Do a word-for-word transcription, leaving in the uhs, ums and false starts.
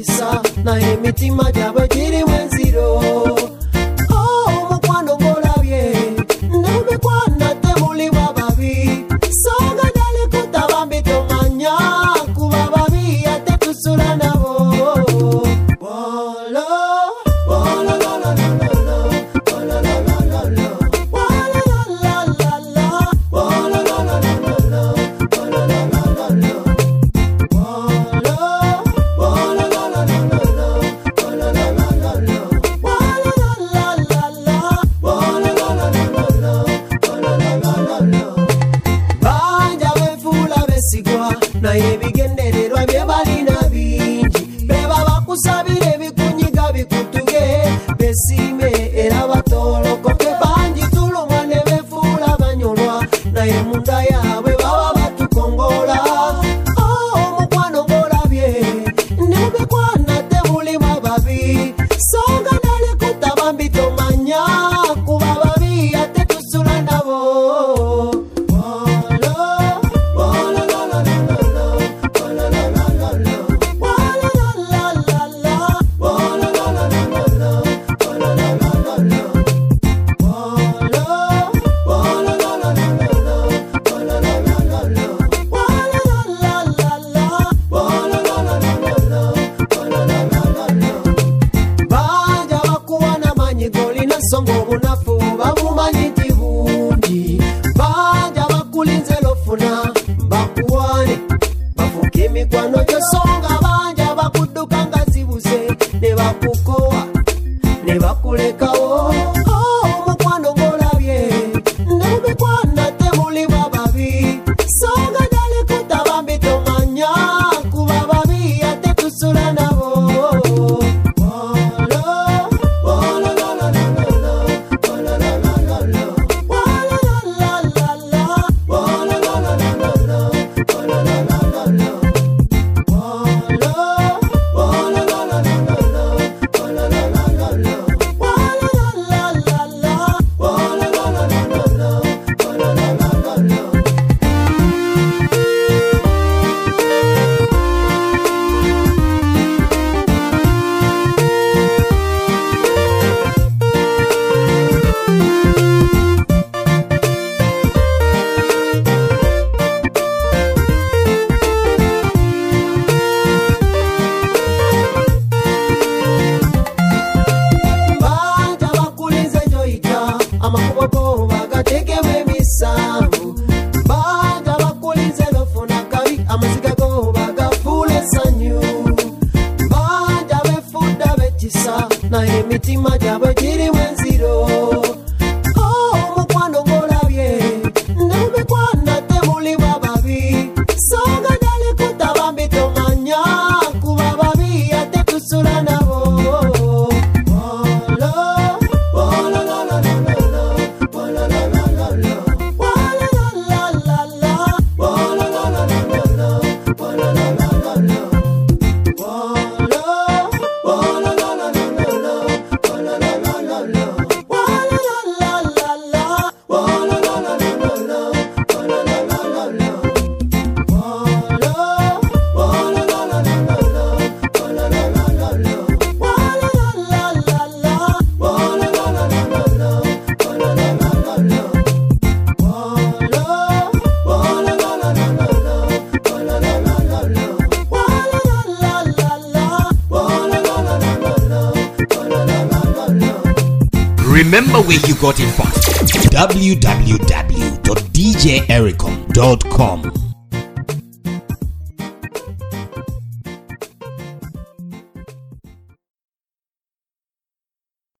bekisa na emitima jabe jiri mwenziro. Oh mukwano ngolabye nebe kwana temuli bababi songa dale kutabambi tomanya kuba babi ate tusula nabo. Wala wala la la la la wala la la la la wala la la la la wala la la la la wala la la la la wala wala la la la la wala la la la la wala la la la la wala la la la la wala la la la la. Banja befula besigwa na yebigendererwa byebalina bingi beba bakusabire bikunyiga bikutuge besime era batolokoke banji tulumwa ne befula banyolwa naye munda yawe baba batukongola. Oh mukwano ngolabye nebe kwana tebuli bababi songa dale kutabambi tomanya kuba babi ate tusula nabo. Wala wala la la la la wala la la la la wala la la la la wala la la la la wala la la la la wala wala la la la la wala la la la la wala la la la la wala la la la la wala la la la la. Banja bakuwa na manyigoli na songo bunafu babumanyi tibundi banja bakulinze lofuna bakuwane bafuke emikwano gyosonga banja bakuduka nga zibuze ne bakukowa ne bakulekawo. Oh mukwano ngolabye nebe kwana temuli bababi songa dale kutabambi tomanya kuba babi ate tusula nabo. Wala wala la la la la wala la la la la wala la la la la wala la la la la wala la la la la wala wala la la la la wala la la la la wala la la la la wala la la la la wala la la la la. Banja bakulinze joita amakubobo bagatekewe emisanvu banja bakulinze lofuna kabi amaziga go bagafule sanyu banja befuda bekisa na emitima jabe jiri mwenziro. Oh mukwano ngolabye nebe kwana temuli bababi songa dale kutabambi tomanya kuba babi ate tusula nabo. Wala wala la la la la wala la la la la wala la la la la wala la la la la wala la la la la wala wala la la la la wala la la la la wala la la la la wala la la la la wala la la la la wala wala la la la la wala la la la la wala la la la la wala la la la la wala la la la la wala wala la la la la wala la la la la wala la la la la wala la la la la wala la la la la. Remember where you got it from. w w w dot d j ericom dot com